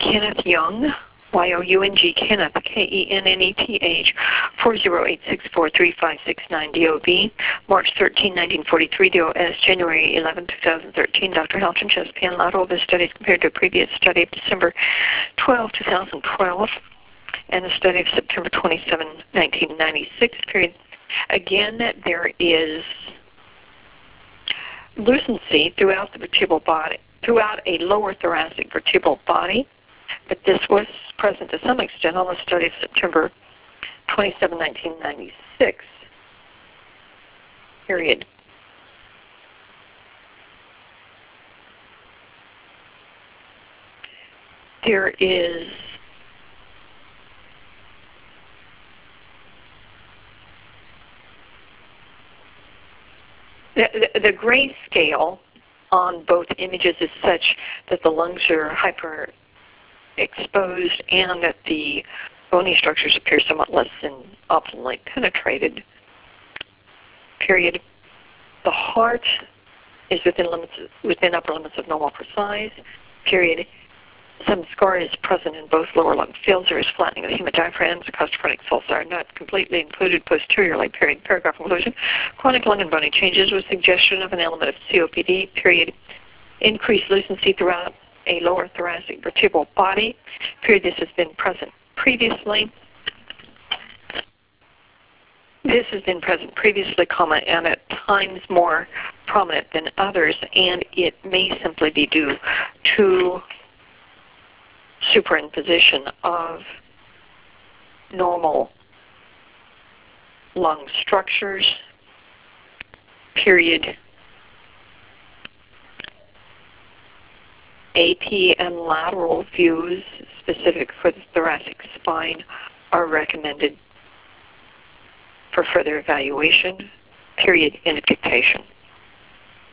Kenneth Young, Y-O-U-N-G, Kenneth, K-E-N-N-E-T-H, 408-643-569, DOB, March 13, 1943, DOS, January 11, 2013, Dr. Halton, chest pain, lateral. This study is compared to a previous study of December 12, 2012, and the study of September 27, 1996, period. Again, there is lucency throughout the vertebral body, throughout a lower thoracic vertebral body, but this was present to some extent on the study of September 27, 1996, period. There is the gray scale on both images is such that the lungs are hyper-exposed and that the bony structures appear somewhat less than optimally penetrated, period. The heart is within upper limits of normal for size, period. Some scar is present in both lower lung fields. There is flattening of the hemodiaphragms. The costophrenic sulci are not completely included posteriorly, period. Paragraph conclusion. Chronic lung and bony changes with suggestion of an element of COPD, period. Increased lucency throughout a lower thoracic vertebral body, period. This has been present previously. This has been present previously, and at times more prominent than others, and it may simply be due to superimposition of normal lung structures, period. AP and lateral views specific for the thoracic spine are recommended for further evaluation, period, in dictation.